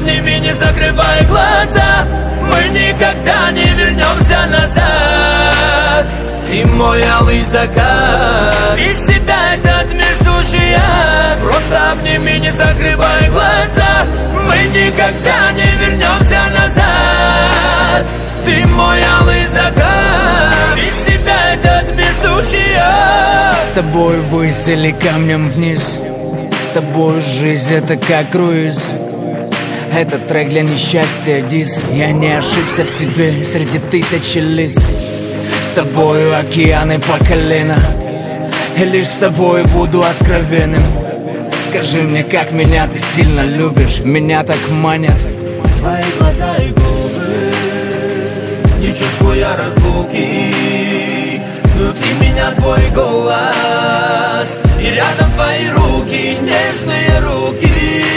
обними, не закрывай глаза. Мы никогда не вернемся назад. Ты мой алый закат, из себя этот мир сущий ад. Просто обними, не закрывай глаза. Мы никогда не вернемся назад. Ты мой алый закат, из себя этот мир сущий ад. С тобой ввысь или камнем вниз, с тобой жизнь это как круиз. Этот трек для несчастья, дис. Я не ошибся в тебе среди тысячи лиц. С тобою океаны по колено, и лишь с тобой буду откровенным. Скажи мне, как меня ты сильно любишь, меня так манят твои глаза и губы, не чувствуя разлуки. Внутри меня твой голос, и рядом твои руки, нежные руки.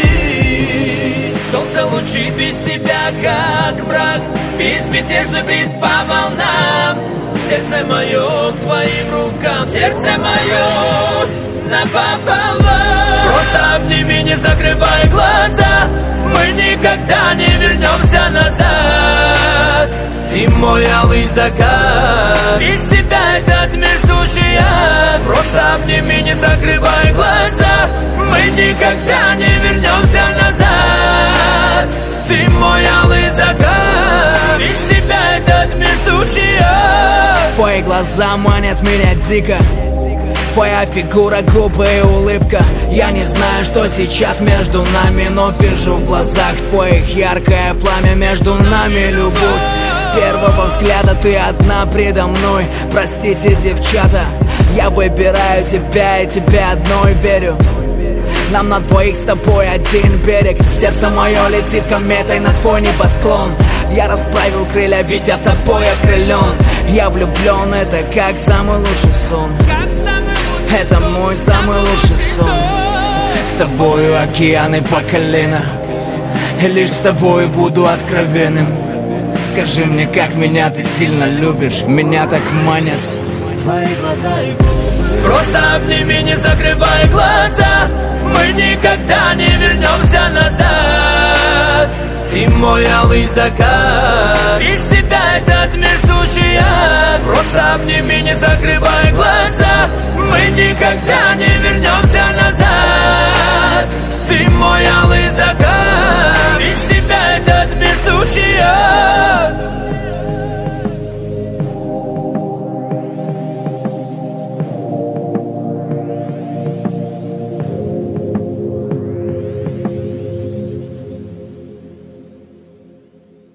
Солнце лучи без себя, как брак, безмятежный бриз по волнам. Сердце мое к твоим рукам, сердце мое напополам. Просто обними, не закрывай глаза. Мы никогда не вернемся назад. Ты мой алый закат, из себя этот мир сущий ад. Просто обними, не закрывай глаза. Мы никогда не вернемся назад. Ты мой алый закат, из себя этот мир сущий ад. Твои глаза манят меня дико, твоя фигура, губы и улыбка. Я не знаю, что сейчас между нами, но вижу в глазах твоих яркое пламя. Между нами любовь, с первого взгляда ты одна предо мной. Простите, девчата, я выбираю тебя и тебя одной верю. Нам на двоих с тобой один берег. Сердце мое летит кометой на твой небосклон. Я расправил крылья, ведь я тобой окрылен. Я влюблен, это как самый лучший сон. Это мой самый лучший сон. С тобою океаны по колено, и лишь с тобой буду откровенным. Скажи мне, как меня ты сильно любишь, меня так манят твои глаза и губы. Просто обними, не закрывай глаза. Мы никогда не вернемся назад. Ты мой алый закат, из себя этот мир сущий ад. Просто обними, не закрывай глаза. Мы никогда не вернемся